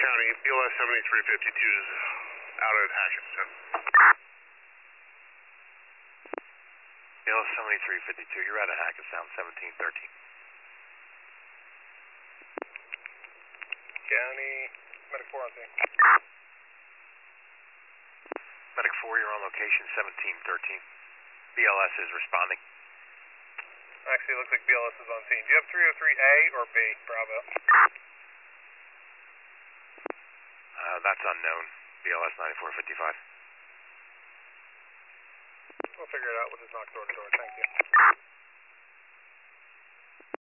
County, BLS 7352 is out at Hackettstown. BLS 7352, you're out of Hackettstown, 1713. County, Medic 4 on scene. Medic 4, you're on location, 1713. BLS is responding. Actually, it looks like BLS is on scene. Do you have 303A or B, Bravo? That's unknown. BLS 9455. We'll figure it out. We'll just knock door to door. Thank you.